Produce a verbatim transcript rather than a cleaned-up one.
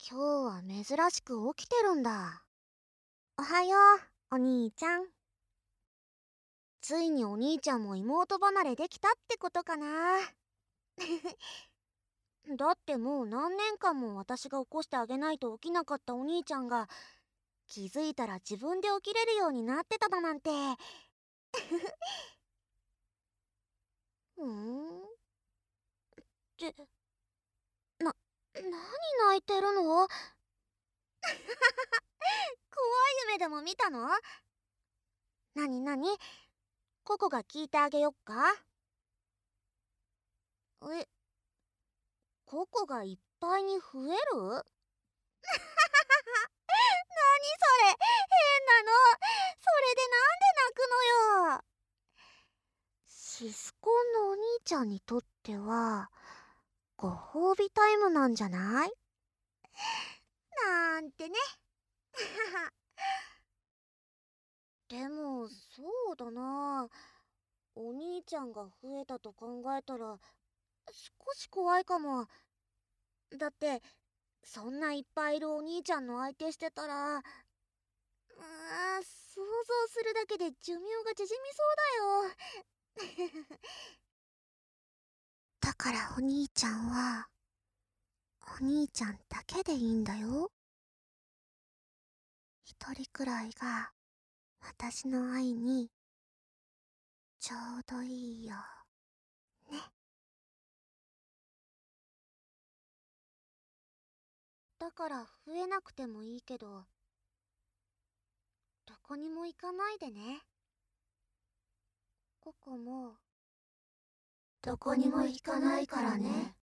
今日は珍しく起きてるんだ。おはよう、お兄ちゃん。ついにお兄ちゃんも妹離れできたってことかな。だってもう何年間も私が起こしてあげないと起きなかったお兄ちゃんが、気づいたら自分で起きれるようになってただなんて。うーんってな何泣いてるの？怖い夢でも見たの？なになに、ココが聞いてあげよっか。え、ココがいっぱいに増える？何それ、変なの。それでなんで泣くのよ。シスコンのお兄ちゃんにとってはご褒美タイムなんじゃない？なんてね。でもそうだな、お兄ちゃんが増えたと考えたら少し怖いかも。だってそんないっぱいいるお兄ちゃんの相手してたら、うーん、想像するだけで寿命が縮みそうだよ。だからお兄ちゃんはお兄ちゃんだけでいいんだよ。一人くらいが私の愛にちょうどいいよね。だから増えなくてもいいけど、どこにも行かないでね。ここもどこにも行かないからね。